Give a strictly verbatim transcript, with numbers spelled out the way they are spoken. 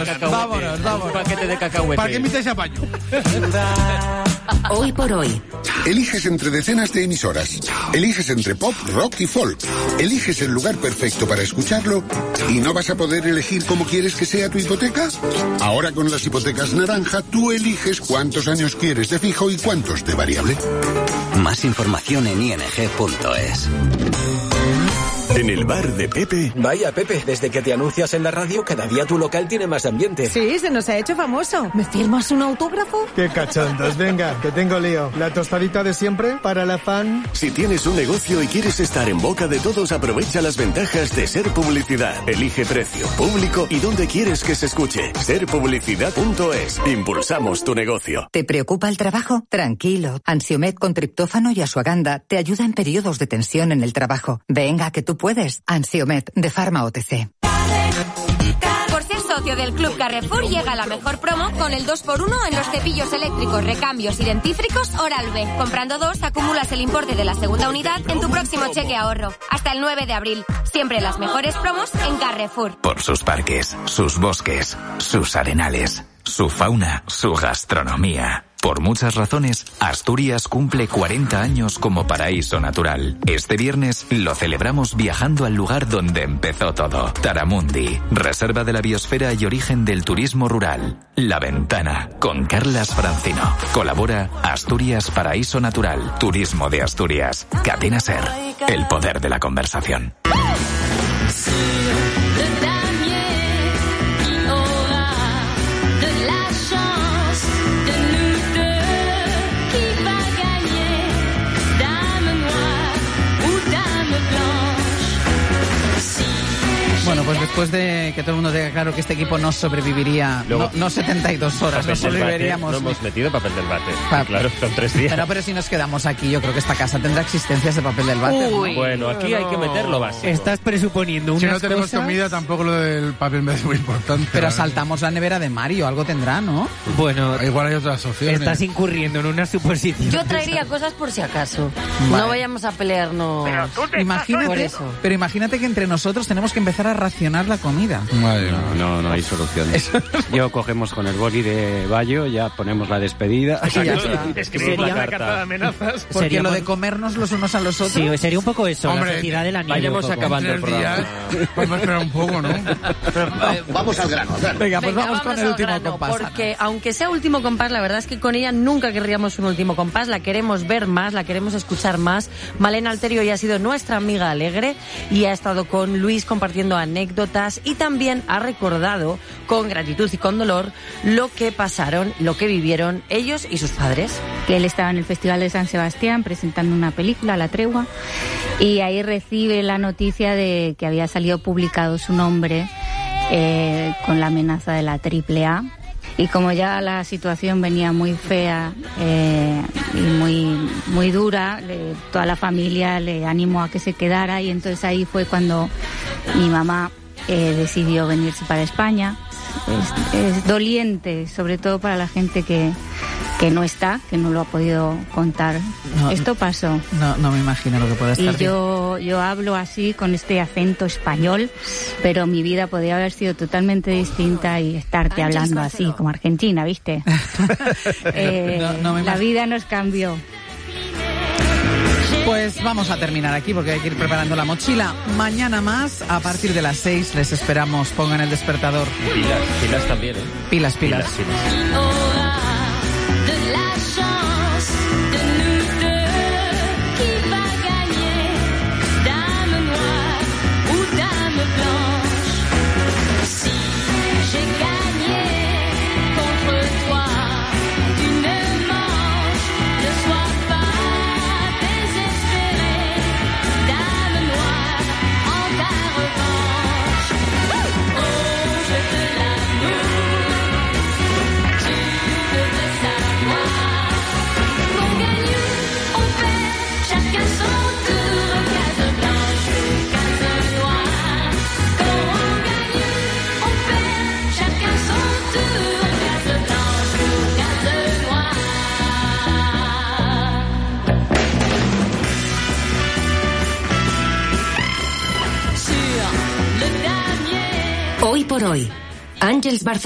vámonos, vámonos. Un paquete de cacahuete. ¿Para qué invitáis a Paño? Hoy por hoy. Eliges entre decenas de emisoras. Eliges entre pop, rock y folk. Eliges el lugar perfecto para escucharlo y no vas a poder elegir cómo quieres que sea tu hipoteca. Ahora con las hipotecas Naranja, tú eliges cuántos años quieres de fijo y cuántos de variable. Más información en i n g punto es. En el bar de Pepe. Vaya, Pepe, desde que te anuncias en la radio, cada día tu local tiene más ambiente. Sí, se nos ha hecho famoso. ¿Me firmas un autógrafo? Qué cachondos, venga, que tengo lío. La tostadita de siempre para la fan. Si tienes un negocio y quieres estar en boca de todos, aprovecha las ventajas de Ser Publicidad. Elige precio, público y dónde quieres que se escuche. ser publicidad punto es. Impulsamos tu negocio. ¿Te preocupa el trabajo? Tranquilo. Ansiomed con triptófano y asuaganda te ayuda en periodos de tensión en el trabajo. Venga, que tú puedes. Ansiomed de Pharma O T C. Por ser socio del Club Carrefour llega la mejor promo con el dos por uno en los cepillos eléctricos, recambios y dentífricos Oral-B. Comprando dos, acumulas el importe de la segunda unidad en tu próximo cheque ahorro. Hasta el nueve de abril. Siempre las mejores promos en Carrefour. Por sus parques, sus bosques, sus arenales, su fauna, su gastronomía. Por muchas razones, Asturias cumple cuarenta años como paraíso natural. Este viernes lo celebramos viajando al lugar donde empezó todo. Taramundi, reserva de la biosfera y origen del turismo rural. La Ventana, con Carlas Francino. Colabora Asturias Paraíso Natural. Turismo de Asturias. Cadena Ser. El poder de la conversación. Bueno, pues después de que todo el mundo tenga claro que este equipo no sobreviviría, Luego, no, no setenta y dos horas, no sobreviviríamos. No hemos metido papel del bate. Pa claro, son tres días. Pero, pero si nos quedamos aquí, yo creo que esta casa tendrá existencias de papel del bate. Uy, ¿no? Bueno, aquí no. hay que meterlo básico. Estás presuponiendo unas Si no tenemos cosas... comida, tampoco lo del papel es muy importante. Pero saltamos la nevera de Mario, algo tendrá, ¿no? Bueno, igual hay otras opciones. Estás incurriendo en una suposición. Yo traería cosas por si acaso. Vale. No vayamos a pelearnos. Pero tú te imagínate, por eso. Pero imagínate que entre nosotros tenemos que empezar a racionar la comida. Vale. No, no, no hay soluciones. Yo cogemos con el boli de Bayo, ya ponemos la despedida. Escribimos la carta de amenazas. Porque sería lo de comernos los unos a los otros. Sí, sería un poco eso, Hombre, la sociedad del anillo. Vayamos acabando el programa. Vamos a esperar un poco, ¿no? Pero, eh, vamos al grano. Venga, Venga, pues Venga, vamos, vamos con el último grano, compás. Porque Ana. aunque sea último compás, la verdad es que con ella nunca querríamos un último compás. La queremos ver más, la queremos escuchar más. Malena Alterio ya ha sido nuestra amiga alegre y ha estado con Luis compartiendo anécdotas y también ha recordado con gratitud y con dolor lo que pasaron, lo que vivieron ellos y sus padres. Que él estaba en el Festival de San Sebastián presentando una película, La Tregua, y ahí recibe la noticia de que había salido publicado su nombre eh, con la amenaza de la triple A. Y como ya la situación venía muy fea eh, y muy muy dura, le, toda la familia le animó a que se quedara y entonces ahí fue cuando mi mamá eh, decidió venirse para España. Es, es doliente, sobre todo para la gente que, que no está, que no lo ha podido contar. No, Esto pasó. No, no me imagino lo que puede estar. Y yo, yo hablo así, con este acento español, pero mi vida podría haber sido totalmente distinta y estarte hablando así, como argentina, ¿viste? eh, no, no me la vida nos cambió. Pues vamos a terminar aquí porque hay que ir preparando la mochila. Mañana más, a partir de las seis, les esperamos. Pongan el despertador. Pilas, pilas también, ¿eh? Pilas, pilas. pilas, pilas. Hoy por hoy, Ángels Barcelona.